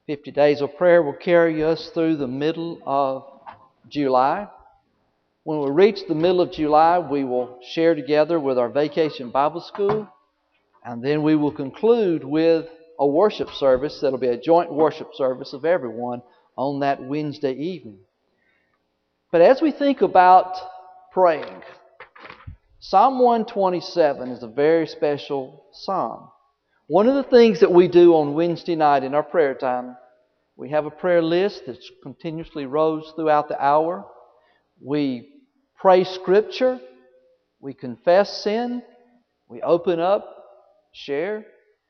50 days of prayer will carry us through the middle of July. When we reach the middle of July, we will share together with our Vacation Bible School, and then we will conclude with a worship service that'll be a joint worship service of everyone on that Wednesday evening. But as we think about praying, Psalm 127 is a very special psalm. One of the things that we do on Wednesday night in our prayer time, we have a prayer list that continuously rolls throughout the hour. We pray Scripture. We confess sin. We open up, share.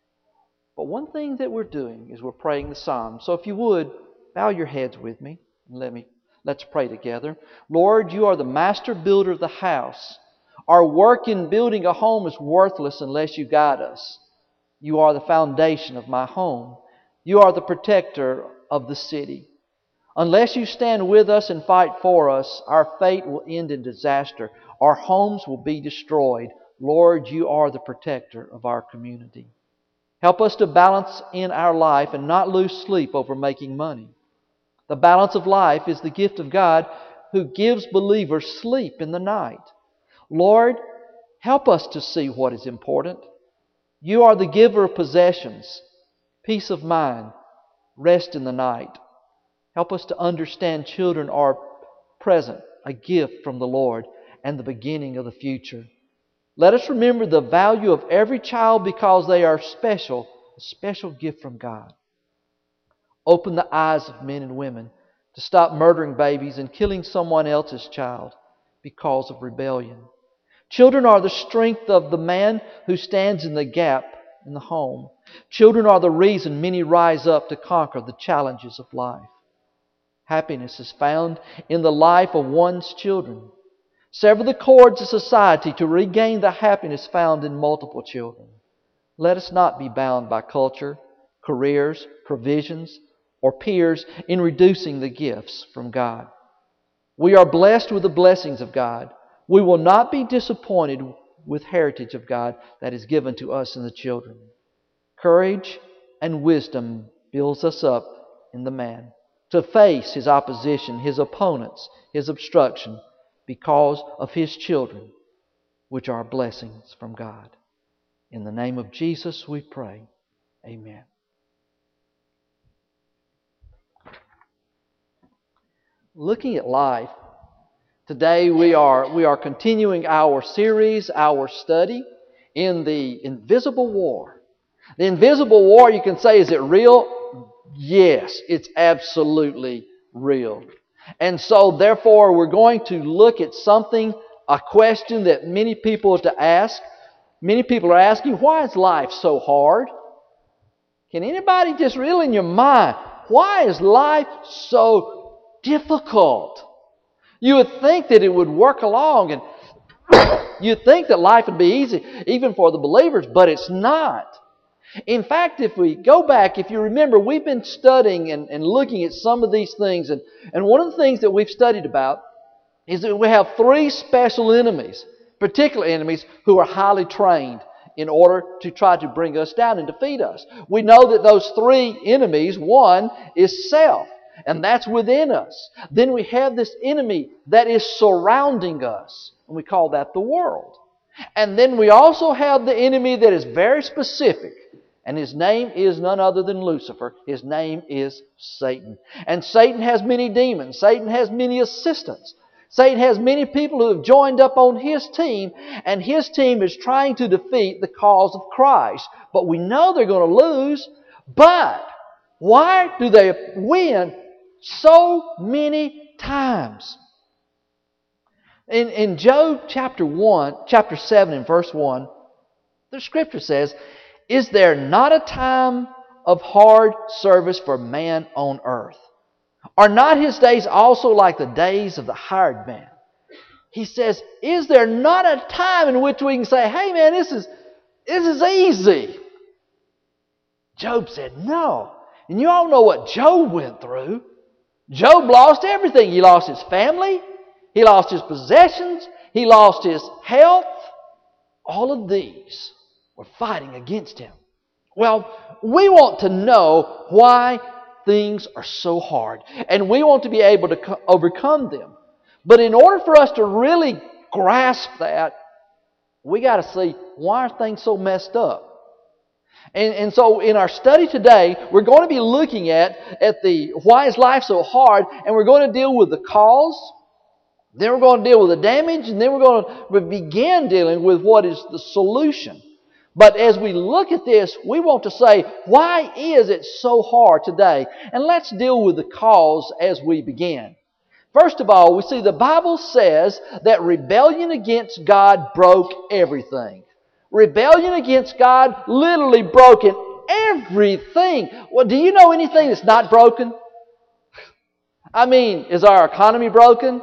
But one thing that we're doing is we're praying the psalm. So if you would, bow your heads with me and let's pray together. Lord, You are the master builder of the house. Our work in building a home is worthless unless You guide us. You are the foundation of my home. You are the protector of the city. Unless You stand with us and fight for us, our fate will end in disaster. Our homes will be destroyed. Lord, You are the protector of our community. Help us to balance in our life and not lose sleep over making money. The balance of life is the gift of God who gives believers sleep in the night. Lord, help us to see what is important. You are the giver of possessions, peace of mind, rest in the night. Help us to understand children are present, a gift from the Lord, and the beginning of the future. Let us remember the value of every child because they are special, a special gift from God. Open the eyes of men and women to stop murdering babies and killing someone else's child because of rebellion. Children are the strength of the man who stands in the gap in the home. Children are the reason many rise up to conquer the challenges of life. Happiness is found in the life of one's children. Sever the cords of society to regain the happiness found in multiple children. Let us not be bound by culture, careers, provisions, or peers in reducing the gifts from God. We are blessed with the blessings of God. We will not be disappointed with heritage of God that is given to us and the children. Courage and wisdom builds us up in the man to face his opposition, his opponents, his obstruction because of his children, which are blessings from God. In the name of Jesus we pray. Amen. Looking at life, today we are continuing our series, our study in the invisible war. The invisible war, you can say, is it real? Yes, it's absolutely real. And so, therefore, we're going to look at a question that many people have to ask. Many people are asking, why is life so hard? Can anybody just reel in your mind, why is life so difficult? You would think that it would work along and you'd think that life would be easy even for the believers, but it's not. In fact, if we go back, if you remember, we've been studying and looking at some of these things, and one of the things that we've studied about is that we have three special enemies, particular enemies who are highly trained in order to try to bring us down and defeat us. We know that those three enemies, one is self, and that's within us. Then we have this enemy that is surrounding us, and we call that the world. And then we also have the enemy that is very specific, and his name is none other than Lucifer. His name is Satan. And Satan has many demons. Satan has many assistants. Satan has many people who have joined up on his team, and his team is trying to defeat the cause of Christ. But we know they're going to lose. But why do they win so many times? In Job chapter 7 and verse 1, the Scripture says, "Is there not a time of hard service for man on earth? Are not his days also like the days of the hired man?" He says, is there not a time in which we can say, hey man, this is easy? Job said no. And you all know what Job went through. Job lost everything. He lost his family. He lost his possessions. He lost his health. All of these were fighting against him. Well, we want to know why things are so hard. And we want to be able to overcome them. But in order for us to really grasp that, we got to see, why are things so messed up? And so in our study today, we're going to be looking at the why is life so hard, and we're going to deal with the cause, then we're going to deal with the damage, and then we're going to begin dealing with what is the solution. But as we look at this, we want to say, why is it so hard today? And let's deal with the cause as we begin. First of all, we see the Bible says that rebellion against God broke everything. Rebellion against God literally broken everything. Well, do you know anything that's not broken? I mean, is our economy broken?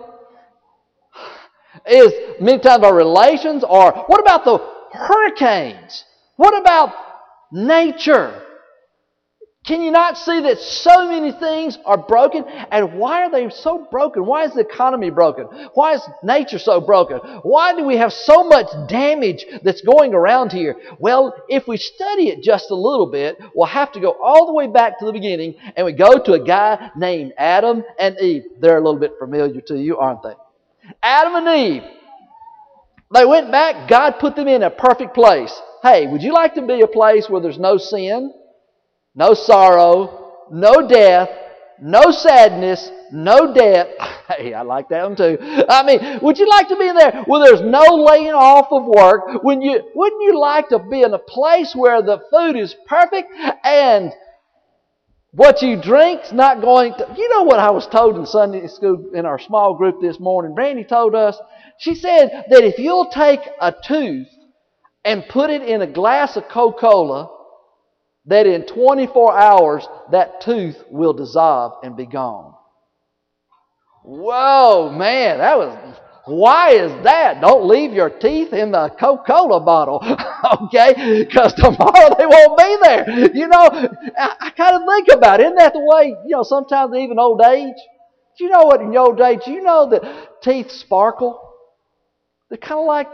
Is many times our relations? Or what about the hurricanes? What about nature? Can you not see that so many things are broken? And why are they so broken? Why is the economy broken? Why is nature so broken? Why do we have so much damage that's going around here? Well, if we study it just a little bit, we'll have to go all the way back to the beginning, and we go to a guy named Adam and Eve. They're a little bit familiar to you, aren't they? Adam and Eve. They went back. God put them in a perfect place. Hey, would you like to be a place where there's no sin? No sorrow, no death, no sadness, no debt. Hey, I like that one too. I mean, would you like to be in there where there's no laying off of work? Wouldn't you like to be in a place where the food is perfect and what you drink's not going to... You know what I was told in Sunday school in our small group this morning? Brandy told us, she said that if you'll take a tooth and put it in a glass of Coca-Cola, that in 24 hours, that tooth will dissolve and be gone. Whoa, man, why is that? Don't leave your teeth in the Coca-Cola bottle, okay? Because tomorrow they won't be there. You know, I kind of think about it. Isn't that the way, sometimes even old age? Do you know what in your old age, do you know that teeth sparkle? They're kind of like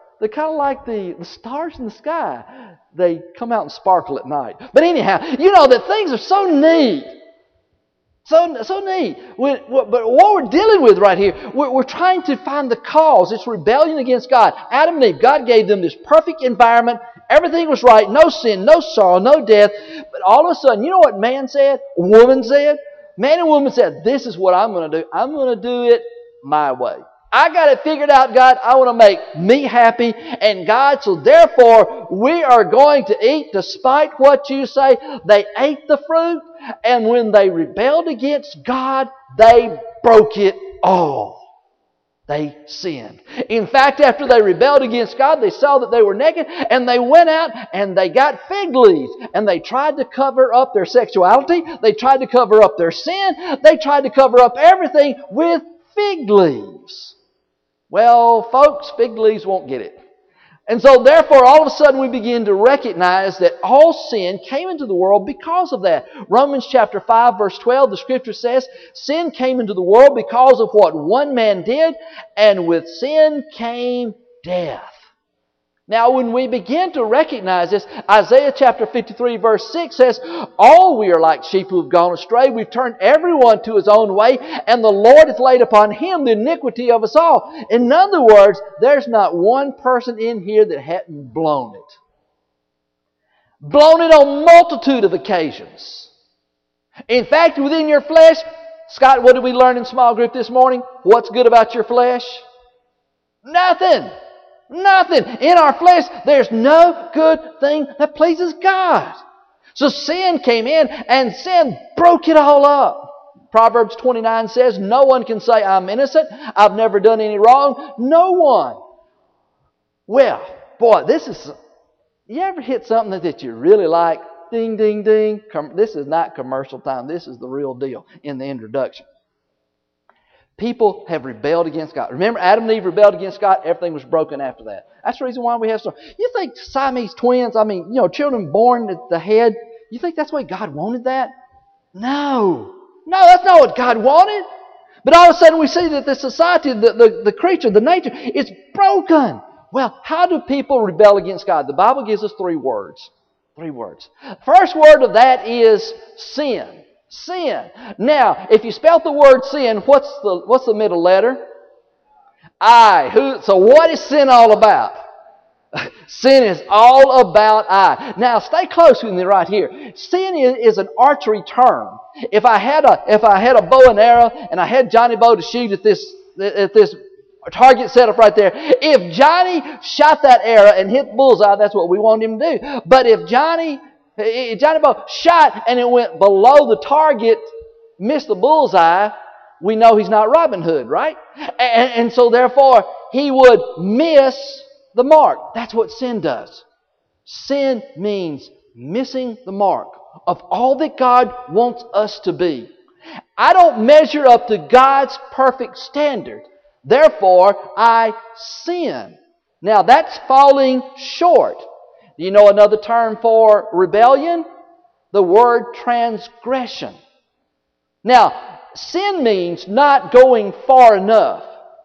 the stars in the sky. They come out and sparkle at night. But anyhow, you know that things are so neat. So neat. But what we're dealing with right here, we're trying to find the cause. It's rebellion against God. Adam and Eve, God gave them this perfect environment. Everything was right. No sin, no sorrow, no death. But all of a sudden, you know what man said? Woman said? Man and woman said, this is what I'm going to do. I'm going to do it my way. I got it figured out, God. I want to make me happy. And God, so therefore, we are going to eat despite what you say. They ate the fruit. And when they rebelled against God, they broke it all. They sinned. In fact, after they rebelled against God, they saw that they were naked. And they went out and they got fig leaves. And they tried to cover up their sexuality. They tried to cover up their sin. They tried to cover up everything with fig leaves. Well, folks, fig leaves won't get it. And so therefore, all of a sudden we begin to recognize that all sin came into the world because of that. Romans chapter 5 verse 12, the Scripture says, sin came into the world because of what one man did, and with sin came death. Now, when we begin to recognize this, Isaiah chapter 53 verse 6 says, all we are like sheep who have gone astray. We've turned everyone to his own way, and the Lord has laid upon him the iniquity of us all. In other words, there's not one person in here that hadn't blown it. Blown it on multitude of occasions. In fact, within your flesh, Scott, what did we learn in small group this morning? What's good about your flesh? Nothing. Nothing. In our flesh, there's no good thing that pleases God. So sin came in and sin broke it all up. Proverbs 29 says, no one can say, I'm innocent. I've never done any wrong. No one. Well, boy, you ever hit something that you really like? Ding, ding, ding. This is not commercial time. This is the real deal in the introduction. People have rebelled against God. Remember, Adam and Eve rebelled against God. Everything was broken after that. That's the reason why we have so... You think Siamese twins, children born at the head, you think that's the way God wanted that? No, that's not what God wanted. But all of a sudden we see that the society, the creature, the nature, is broken. Well, how do people rebel against God? The Bible gives us 3 words. 3 words. First word of that is sin. Sin. Now, if you spell the word sin, what's the middle letter? I. So what is sin all about? Sin is all about I. Now, stay close with me right here. Sin is an archery term. If I had a bow and arrow and I had Johnny Bow to shoot at this target set up right there, if Johnny shot that arrow and hit bullseye, that's what we want him to do. But if Johnny Bow shot and it went below the target, missed the bullseye, we know he's not Robin Hood, right? And so therefore, he would miss the mark. That's what sin does. Sin means missing the mark of all that God wants us to be. I don't measure up to God's perfect standard. Therefore, I sin. Now, that's falling short. Do you know another term for rebellion? The word transgression. Now, sin means not going far enough.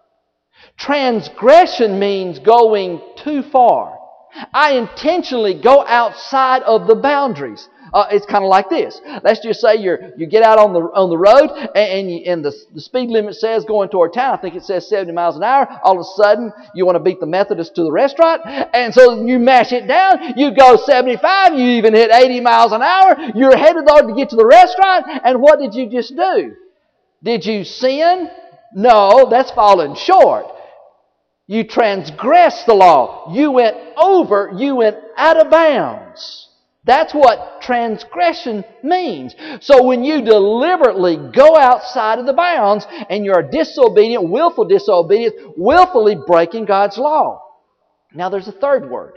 Transgression means going too far. I intentionally go outside of the boundaries. It's kind of like this. Let's just say you get out on the road and the speed limit says going toward town. I think it says 70 miles an hour. All of a sudden, you want to beat the Methodist to the restaurant, and so you mash it down. You go 75. You even hit 80 miles an hour. You're headed to get to the restaurant, and what did you just do? Did you sin? No, that's falling short. You transgressed the law. You went over. You went out of bounds. That's what transgression means. So when you deliberately go outside of the bounds and you're disobedient, willful disobedience, willfully breaking God's law. Now there's a third word,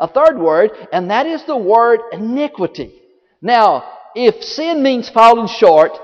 and that is the word iniquity. Now, if sin means falling short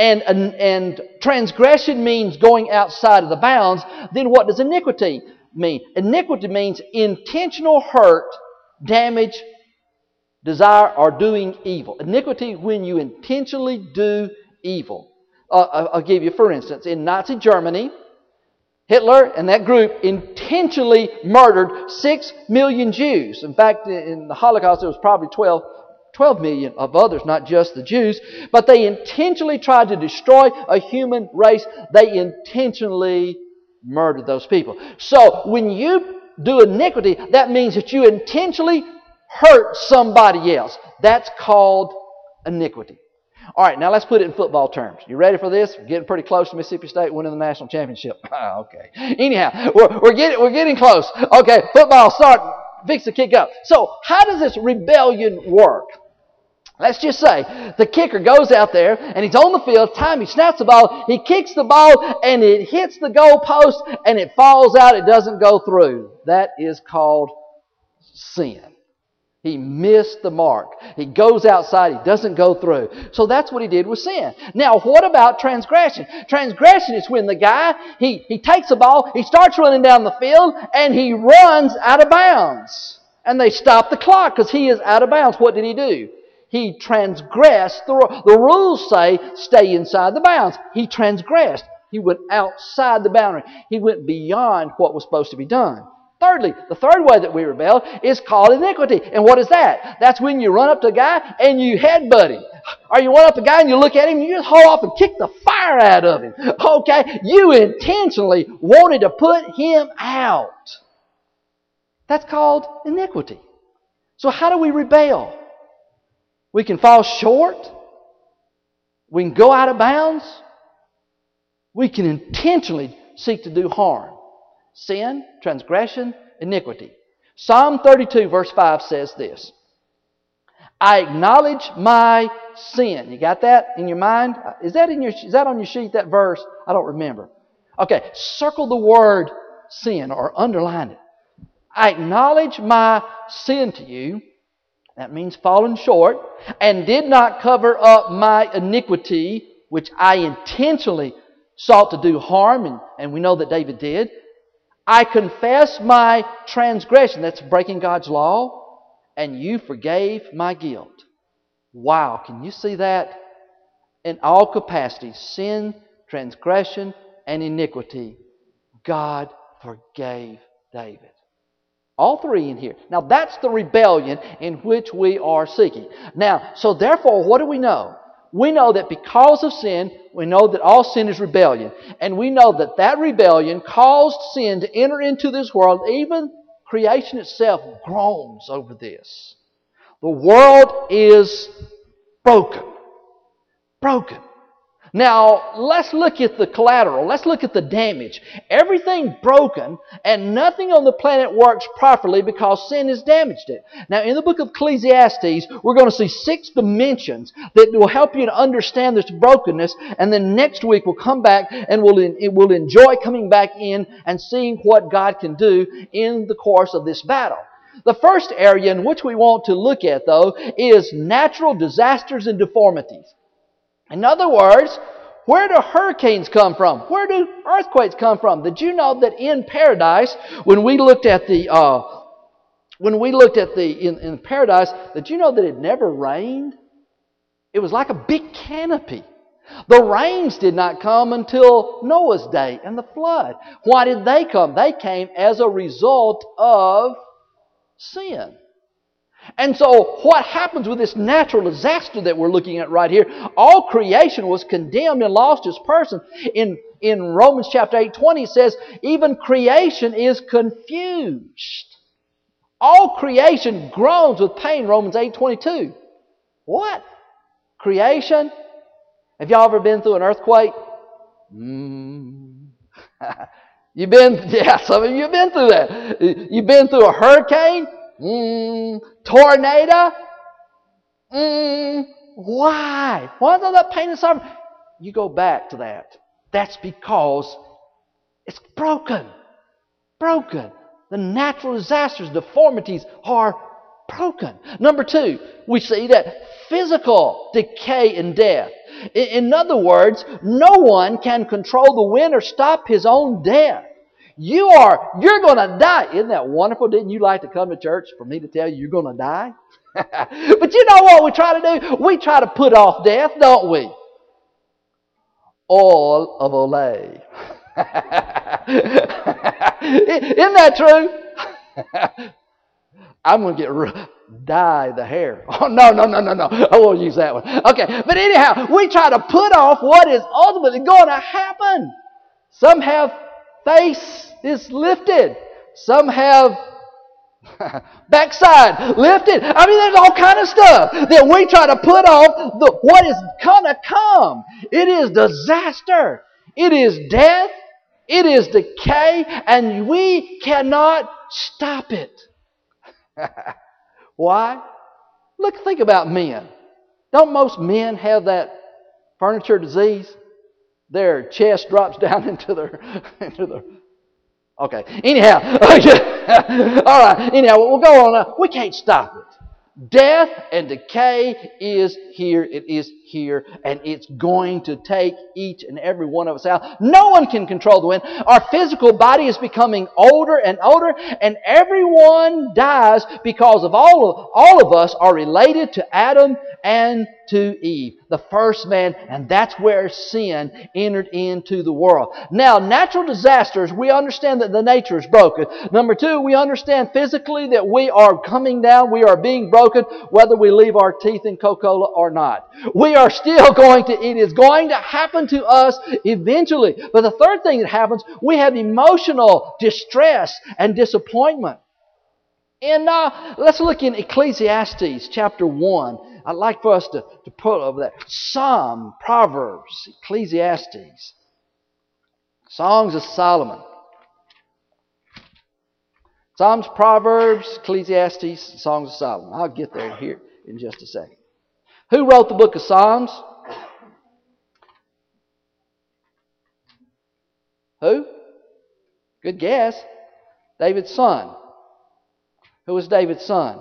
and transgression means going outside of the bounds, then what does iniquity mean? Iniquity means intentional hurt, damage, desire, or doing evil. Iniquity when you intentionally do evil. I'll give you, for instance, in Nazi Germany, Hitler and that group intentionally murdered 6 million Jews. In fact, in the Holocaust, there was probably 12 million of others, not just the Jews. But they intentionally tried to destroy a human race. They intentionally murdered those people. So when you do iniquity, that means that you intentionally hurt somebody else. That's called iniquity. All right, now let's put it in football terms. You ready for this? We're getting pretty close to Mississippi State winning the national championship. Okay. Anyhow, we're getting close. Okay, football start. Fix the kick up. So how does this rebellion work? Let's just say the kicker goes out there and he's on the field. Time he snaps the ball, he kicks the ball and it hits the goal post and it falls out. It doesn't go through. That is called sin. He missed the mark. He goes outside. He doesn't go through. So that's what he did with sin. Now, what about transgression? Transgression is when the guy, he takes the ball, he starts running down the field, and he runs out of bounds. And they stop the clock because he is out of bounds. What did he do? He transgressed. The rules say stay inside the bounds. He transgressed. He went outside the boundary. He went beyond what was supposed to be done. Thirdly, the third way that we rebel is called iniquity. And what is that? That's when you run up to a guy and you headbutt him. Or you run up to a guy and you look at him and you just haul off and kick the fire out of him. Okay? You intentionally wanted to put him out. That's called iniquity. So how do we rebel? We can fall short. We can go out of bounds. We can intentionally seek to do harm. Sin, transgression, iniquity. Psalm 32 verse 5 says this. I acknowledge my sin. You got that in your mind? Is that on your sheet, that verse? I don't remember. Okay, circle the word sin or underline it. I acknowledge my sin to you. That means falling short. And did not cover up my iniquity, which I intentionally sought to do harm. And we know that David did. I confess my transgression. That's breaking God's law. And you forgave my guilt. Wow, can you see that? In all capacities, sin, transgression, and iniquity, God forgave David. All three in here. Now that's the rebellion in which we are seeking. Now, so therefore, what do we know? We know that because of sin, we know that all sin is rebellion. And we know that that rebellion caused sin to enter into this world. Even creation itself groans over this. The world is broken. Broken. Now, let's look at the collateral. Let's look at the damage. Everything broken, and nothing on the planet works properly because sin has damaged it. Now, in the book of Ecclesiastes, we're going to see 6 dimensions that will help you to understand this brokenness. And then next week we'll come back and we'll enjoy coming back in and seeing what God can do in the course of this battle. The first area in which we want to look at, though, is natural disasters and deformities. In other words, where do hurricanes come from? Where do earthquakes come from? Did you know that in paradise, when we looked at in paradise, did you know that it never rained? It was like a big canopy. The rains did not come until Noah's day and the flood. Why did they come? They came as a result of sin. And so what happens with this natural disaster that we're looking at right here? All creation was condemned and lost its person. In Romans chapter 8:20 it says, even creation is confused. All creation groans with pain, Romans 8:22. What? Creation? Have y'all ever been through an earthquake? You've been, some of you have been through that. You've been through a hurricane? Tornado? Why? Why is all that pain and suffering? You go back to that. That's because it's broken. Broken. The natural disasters, deformities are broken. Number 2, we see that physical decay and death. In other words, no one can control the wind or stop his own death. You're going to die. Isn't that wonderful? Didn't you like to come to church for me to tell you you're going to die? But you know what we try to do? We try to put off death, don't we? Oil of Olay. Isn't that true? I'm going to dye the hair. Oh, no. I won't use that one. Okay, but anyhow, we try to put off what is ultimately going to happen. Some have face is lifted. Some have backside lifted. I mean, there's all kind of stuff that we try to put off what is going to come. It is disaster. It is death. It is decay. And we cannot stop it. Why? Think about men. Don't most men have that furniture disease? Their chest drops down into their okay. Anyhow. All right. Anyhow, we'll go on. We can't stop it. Death and decay is here. It is here. And it's going to take each and every one of us out. No one can control the wind. Our physical body is becoming older and older. And everyone dies because of all of us are related to Adam and to Eve, the first man, and that's where sin entered into the world. Now, natural disasters, we understand that the nature is broken. Number 2, we understand physically that we are coming down, we are being broken, whether we leave our teeth in Coca-Cola or not. We are still it is going to happen to us eventually. But the third thing that happens, we have emotional distress and disappointment. And let's look in Ecclesiastes chapter 1. I'd like for us to put over there. Psalm, Proverbs, Ecclesiastes, Songs of Solomon. Psalms, Proverbs, Ecclesiastes, Songs of Solomon. I'll get there here in just a second. Who wrote the book of Psalms? Who? Good guess. David's son. Who was David's son?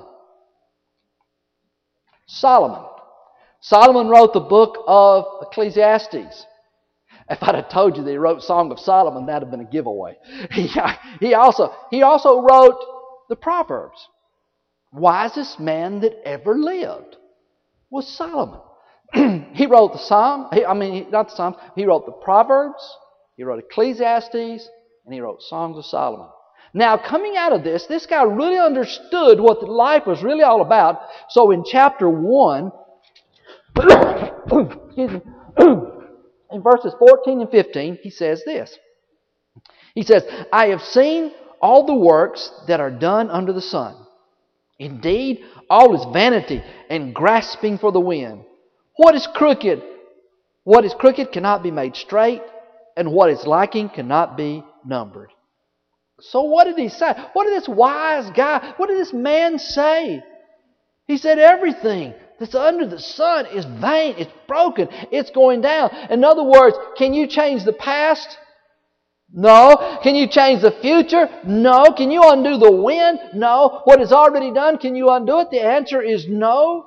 Solomon. Solomon wrote the book of Ecclesiastes. If I'd have told you that he wrote Song of Solomon, that would have been a giveaway. He also wrote the Proverbs. Wisest man that ever lived was Solomon. He wrote the Psalm. Not the Psalms. He wrote the Proverbs. He wrote Ecclesiastes, and he wrote Songs of Solomon. Now, coming out of this guy really understood what life was really all about. So in chapter 1, excuse me, in verses 14 and 15, he says this. He says, I have seen all the works that are done under the sun. Indeed, all is vanity and grasping for the wind. What is crooked cannot be made straight, and what is lacking cannot be numbered. So what did he say? What did this wise guy, what did this man say? He said everything that's under the sun is vain, it's broken, it's going down. In other words, can you change the past? No. Can you change the future? No. Can you undo the wind? No. What is already done, can you undo it? The answer is no.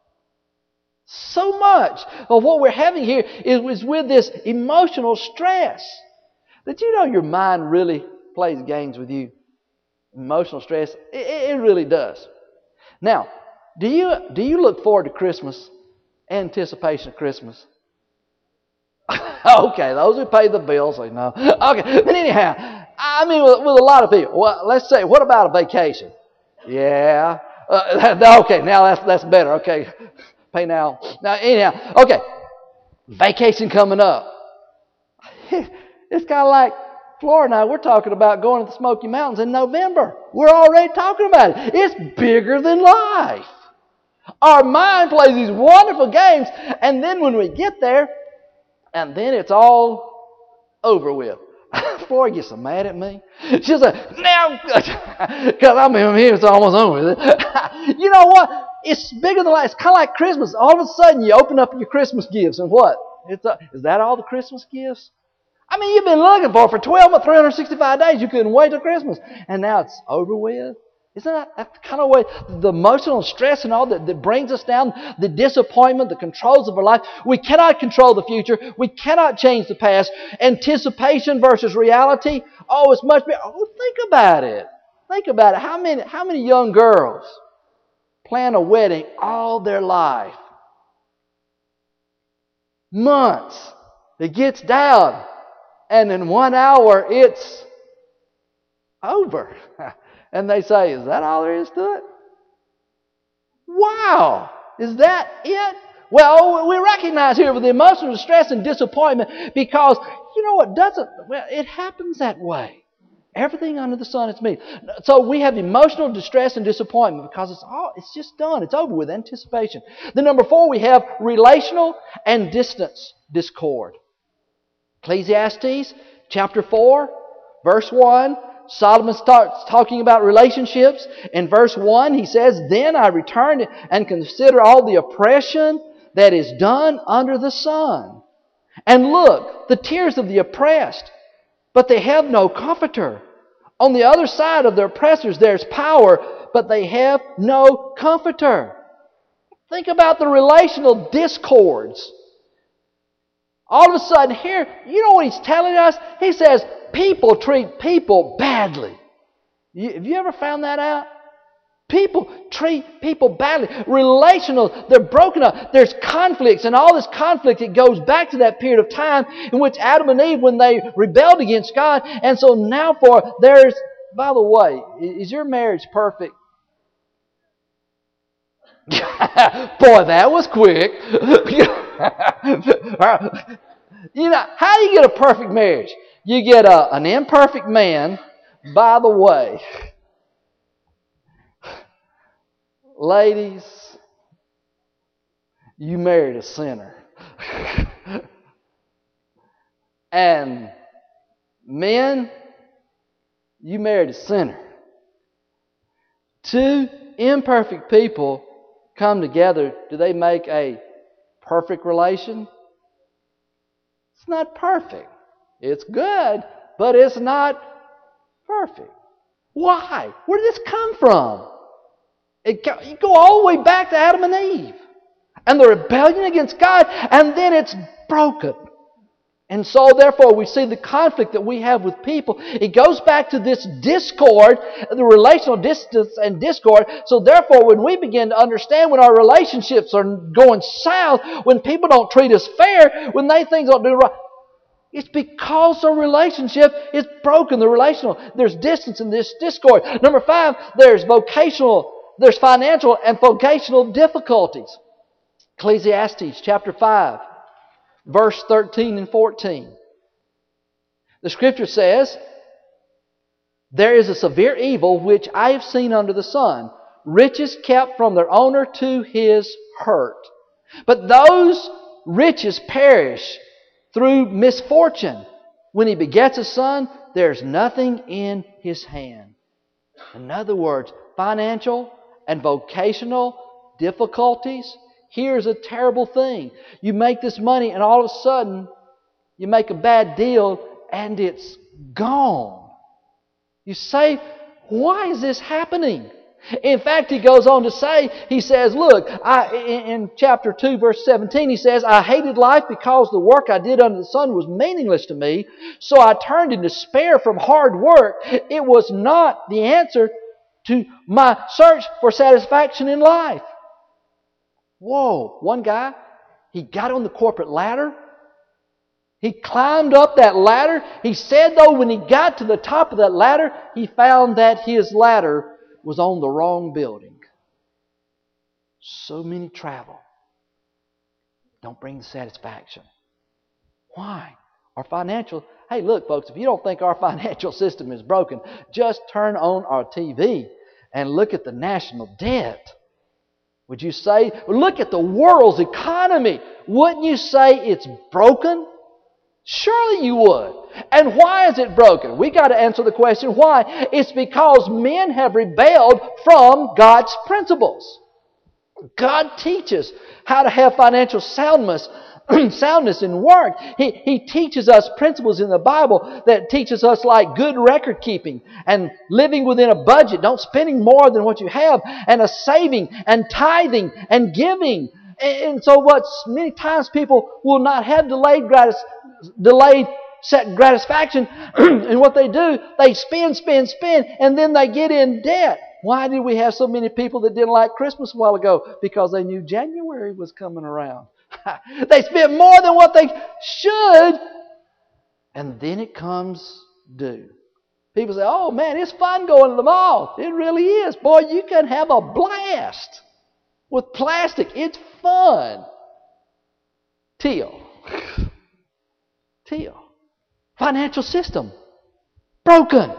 So much of what we're having here is with this emotional stress. Did you know your mind really plays games with you? Emotional stress, it really does. Now, do you look forward to Christmas? Anticipation of Christmas? Okay, those who pay the bills say no. Okay, but anyhow, I mean with a lot of people. Well, let's say, what about a vacation? Yeah. Okay, now that's better. Okay, pay now. Now anyhow, okay, vacation coming up. It's kind of like Flora and I. We're talking about going to the Smoky Mountains in November. We're already talking about it. It's bigger than life. Our mind plays these wonderful games, and then when we get there, and then it's all over with. Flora gets so mad at me. She's like, now, because I'm here, it's almost over with it. You know what? It's bigger than life. It's kind of like Christmas. All of a sudden, you open up your Christmas gifts, and what? Is that all the Christmas gifts? I mean, you've been looking for 12 or 365 days. You couldn't wait till Christmas. And now it's over with. Isn't that the kind of way, the emotional stress and all that brings us down, the disappointment, the controls of our life? We cannot control the future. We cannot change the past. Anticipation versus reality. Oh, it's much better. Oh, think about it. Think about it. How many young girls plan a wedding all their life? Months. It gets down. And in 1 hour, it's over. And they say, is that all there is to it? Wow! Is that it? Well, we recognize here with the emotional distress and disappointment because, you know what, it happens that way. Everything under the sun is me. So we have emotional distress and disappointment because it's just done. It's over with. Anticipation. Then number 4, we have relational and discord. Ecclesiastes chapter 4, verse 1. Solomon starts talking about relationships. In verse 1, he says, Then I returned and consider all the oppression that is done under the sun. And look, the tears of the oppressed, but they have no comforter. On the other side of the oppressors there's power, but they have no comforter. Think about the relational discords. All of a sudden here, you know what he's telling us? He says, people treat people badly. Have you ever found that out? People treat people badly. Relational, they're broken up. There's conflicts, and all this conflict, it goes back to that period of time in which Adam and Eve, when they rebelled against God. And so now by the way, is your marriage perfect? Boy, that was quick. You know, how do you get a perfect marriage? You get an imperfect man. By the way, ladies, you married a sinner. And men, you married a sinner. Two imperfect people come together. Do they make a perfect relation? It's not perfect. It's good, but it's not perfect. Why? Where did this come from? You go all the way back to Adam and Eve and the rebellion against God, and then it's broken. And so therefore we see the conflict that we have with people. It goes back to this discord, the relational distance and discord. So therefore when we begin to understand when our relationships are going south, when people don't treat us fair, when they things don't do right, it's because the relationship is broken. The relational, there's distance in this discord. Number 5, there's financial and vocational difficulties. Ecclesiastes chapter 5, verse 13 and 14. The Scripture says, there is a severe evil which I have seen under the sun, riches kept from their owner to his hurt. But those riches perish through misfortune. When he begets a son, there's nothing in his hand. In other words, financial and vocational difficulties. Here's a terrible thing. You make this money and all of a sudden you make a bad deal and it's gone. You say, why is this happening? In fact, he goes on to say, he says, look, in chapter 2, verse 17, he says, I hated life because the work I did under the sun was meaningless to me, so I turned in despair from hard work. It was not the answer to my search for satisfaction in life. Whoa, one guy, he got on the corporate ladder. He climbed up that ladder. He said, though, when he got to the top of that ladder, he found that his ladder was on the wrong building. So many travel. Don't bring the satisfaction. Why? Our financial... Hey, look, folks, if you don't think our financial system is broken, just turn on our TV and look at the national debt. Would you say, look at the world's economy. Wouldn't you say it's broken? Surely you would. And why is it broken? We got to answer the question why. It's because men have rebelled from God's principles. God teaches how to have financial soundness in work. He teaches us principles in the Bible that teaches us like good record keeping and living within a budget, don't spending more than what you have, and a saving and tithing and giving. And so many times people will not have delayed gratification. And what they do, they spend, and then they get in debt. Why did we have so many people that didn't like Christmas a while ago? Because they knew January was coming around. They spent more than what they should, and then it comes due. People say, oh man, it's fun going to the mall. It really is. Boy, you can have a blast with plastic. It's fun. Till. Financial system. Broken.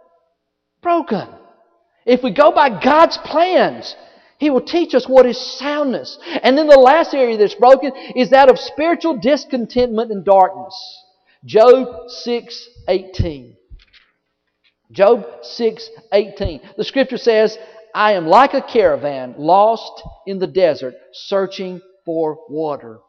If we go by God's plans, He will teach us what is soundness. And then the last area that's broken is that of spiritual discontentment and darkness. Job 6:18. Job 6:18. The Scripture says, I am like a caravan lost in the desert, searching for water.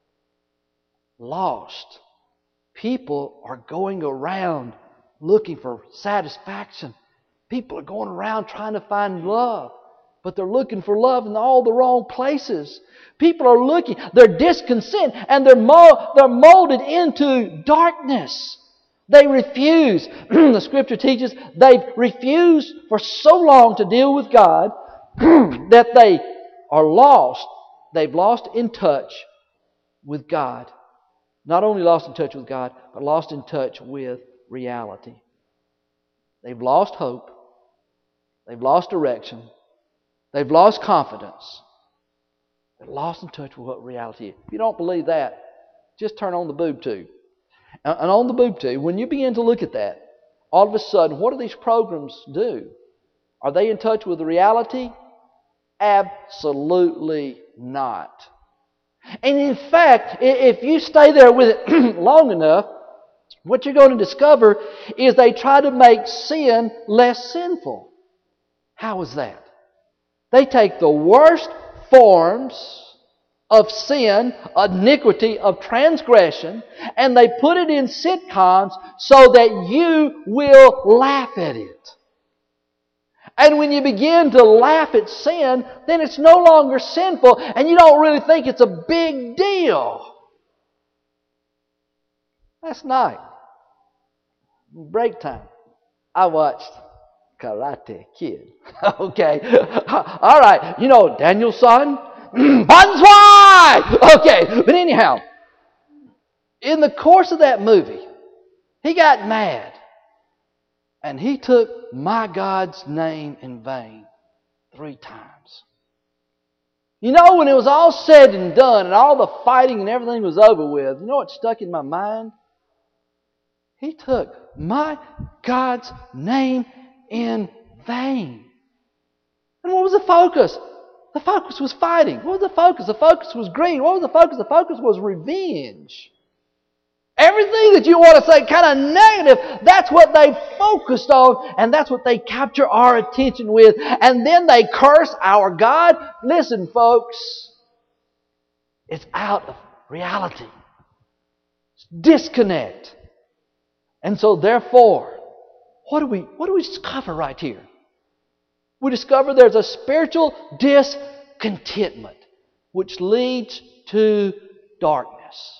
Lost. People are going around looking for satisfaction. People are going around trying to find love. But they're looking for love in all the wrong places. People are looking, they're discontent, and they're molded into darkness. They refuse. The Scripture teaches they've refused for so long to deal with God that they are lost. They've lost in touch with God. Not only lost in touch with God, but lost in touch with reality. They've lost hope. They've lost direction. They've lost confidence. They're lost in touch with what reality is. If you don't believe that, just turn on the boob tube. And on the boob tube, when you begin to look at that, all of a sudden, what do these programs do? Are they in touch with the reality? Absolutely not. And in fact, if you stay there with it long enough, what you're going to discover is they try to make sin less sinful. How is that? They take the worst forms of sin, iniquity, of transgression, and they put it in sitcoms so that you will laugh at it. And when you begin to laugh at sin, then it's no longer sinful, and you don't really think it's a big deal. Last night, break time, I watched Karate Kid. Okay. All right. You know Daniel's son? Banzai! Okay. But anyhow, in the course of that movie, he got mad. And he took my God's name in vain 3 times. You know, when it was all said and done and all the fighting and everything was over with, you know what stuck in my mind? He took my God's name in vain. And what was the focus? The focus was fighting. What was the focus? The focus was greed. What was the focus? The focus was revenge. Everything that you want to say kind of negative, that's what they focused on, and that's what they capture our attention with. And then they curse our God. Listen, folks, it's out of reality. It's disconnect. And so therefore, what do we discover right here? We discover there's a spiritual discontentment which leads to darkness.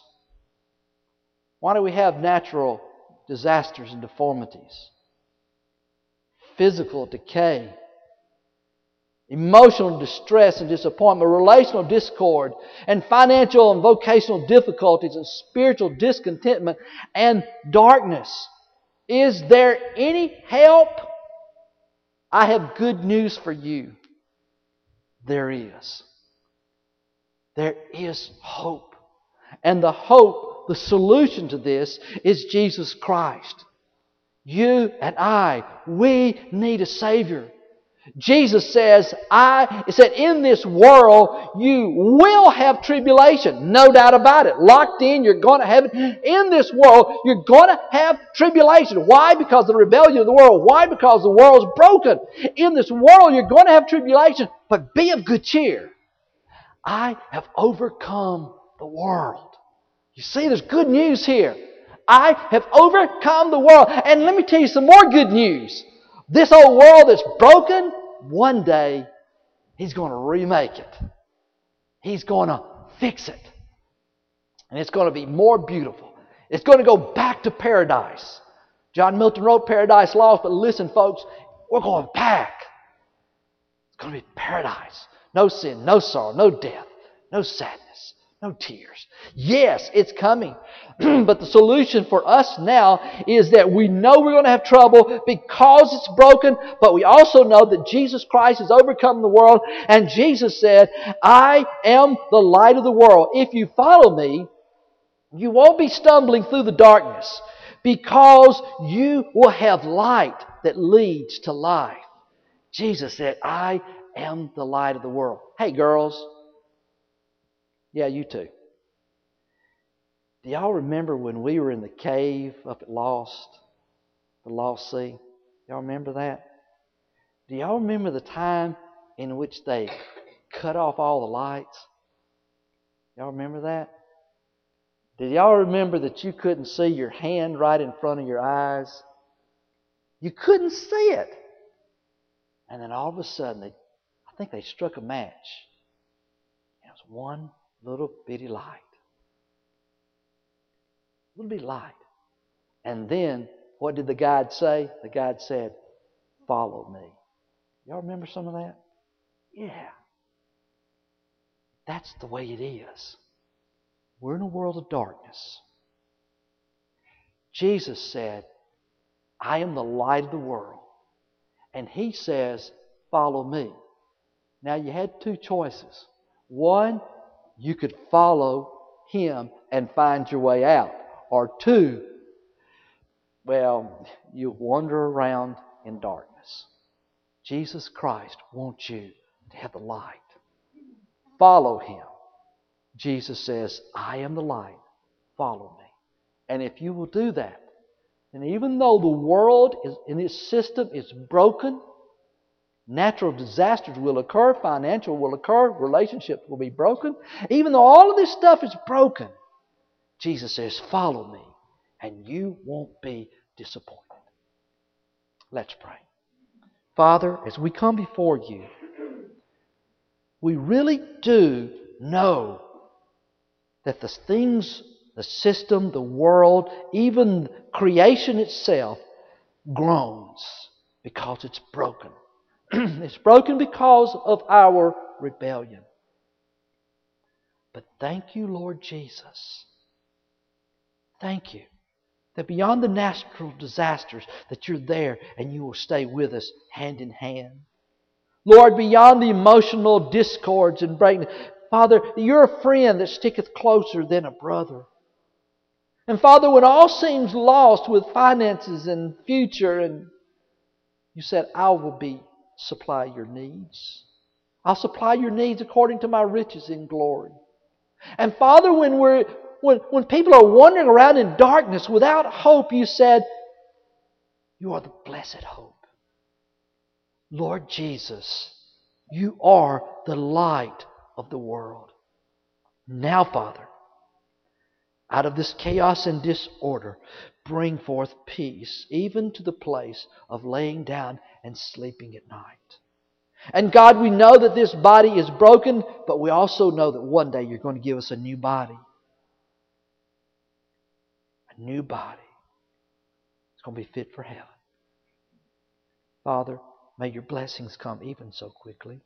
Why do we have natural disasters and deformities? Physical decay, emotional distress and disappointment, relational discord, and financial and vocational difficulties, and spiritual discontentment and darkness. Is there any help? I have good news for you. There is. There is hope. And the hope, the solution to this is Jesus Christ. You and I, we need a Savior. Jesus says, in this world you will have tribulation. No doubt about it. Locked in, you're going to have it. In this world, you're going to have tribulation. Why? Because of the rebellion of the world. Why? Because the world's broken. In this world, you're going to have tribulation. But be of good cheer. I have overcome the world. You see, there's good news here. I have overcome the world. And let me tell you some more good news. This old world that's broken, one day He's going to remake it. He's going to fix it. And it's going to be more beautiful. It's going to go back to paradise. John Milton wrote Paradise Lost, but listen, folks, we're going back. It's going to be paradise. No sin, no sorrow, no death, no sadness, no tears. Yes, it's coming. But the solution for us now is that we know we're going to have trouble because it's broken, but we also know that Jesus Christ has overcome the world, and Jesus said, I am the light of the world. If you follow me, you won't be stumbling through the darkness because you will have light that leads to life. Jesus said, I am the light of the world. Hey, girls. Yeah, you too. Do y'all remember when we were in the cave up at the Lost Sea? Y'all remember that? Do y'all remember the time in which they cut off all the lights? Y'all remember that? Did y'all remember that you couldn't see your hand right in front of your eyes? You couldn't see it. And then all of a sudden, I think they struck a match. And it was one little bitty light. Little bitty light. And then, what did the guide say? The guide said, follow me. Y'all remember some of that? Yeah. That's the way it is. We're in a world of darkness. Jesus said, I am the light of the world. And He says, follow me. Now you had two choices. One, you could follow Him and find your way out. Or two, well, you wander around in darkness. Jesus Christ wants you to have the light. Follow Him. Jesus says, I am the light. Follow me. And if you will do that, and even though the world in its system is broken, natural disasters will occur, financial will occur, relationships will be broken. Even though all of this stuff is broken, Jesus says, follow me, and you won't be disappointed. Let's pray. Father, as we come before you, we really do know that the things, the system, the world, even creation itself groans because it's broken. It's broken because of our rebellion. But thank you, Lord Jesus. Thank you that beyond the natural disasters that you're there and you will stay with us hand in hand. Lord, beyond the emotional discords and breaking. Father, You're a friend that sticketh closer than a brother. And Father, when all seems lost with finances and future, and You said, I will supply your needs. I'll supply your needs according to my riches in glory. And Father, when people are wandering around in darkness without hope, You said, You are the blessed hope. Lord Jesus, You are the light of the world. Now, Father, out of this chaos and disorder, bring forth peace, even to the place of laying down and sleeping at night. And God, we know that this body is broken, but we also know that one day You're going to give us a new body. A new body. It's going to be fit for heaven. Father, may Your blessings come even so quickly.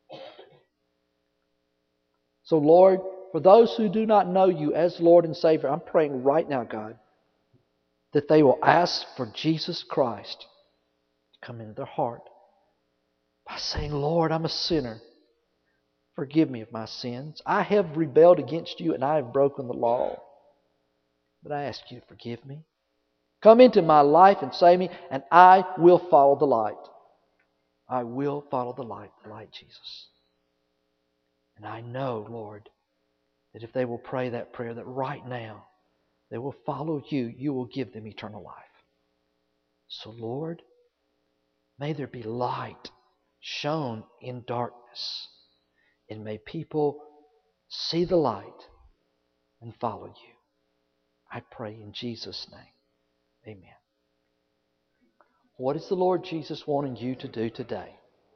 So, Lord, for those who do not know You as Lord and Savior, I'm praying right now, God, that they will ask for Jesus Christ to come into their heart by saying, Lord, I'm a sinner. Forgive me of my sins. I have rebelled against You and I have broken the law. But I ask You to forgive me. Come into my life and save me, and I will follow the light. I will follow the light Jesus. And I know, Lord, that if they will pray that prayer, that right now they will follow You, You will give them eternal life. So, Lord, may there be light shone in darkness, and may people see the light and follow You. I pray in Jesus' name. Amen. What is the Lord Jesus wanting you to do today?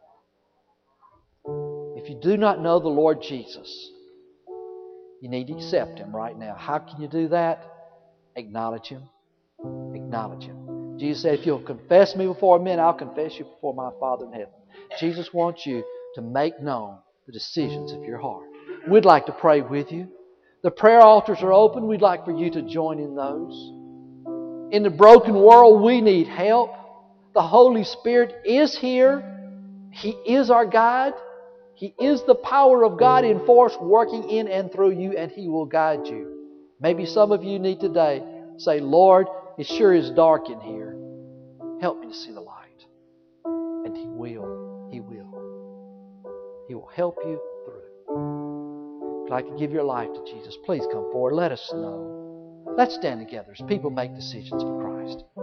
If you do not know the Lord Jesus, you need to accept Him right now. How can you do that? Acknowledge Him. Acknowledge Him. Jesus said, if you'll confess Me before men, I'll confess You before My Father in heaven. Jesus wants you to make known the decisions of your heart. We'd like to pray with you. The prayer altars are open. We'd like for you to join in those. In the broken world, we need help. The Holy Spirit is here. He is our guide. He is the power of God in force working in and through you, and He will guide you. Maybe some of you need today say, Lord, it sure is dark in here. Help me to see the light. And He will. He will. He will help you through. If you'd like to give your life to Jesus, please come forward. Let us know. Let's stand together as people make decisions for Christ.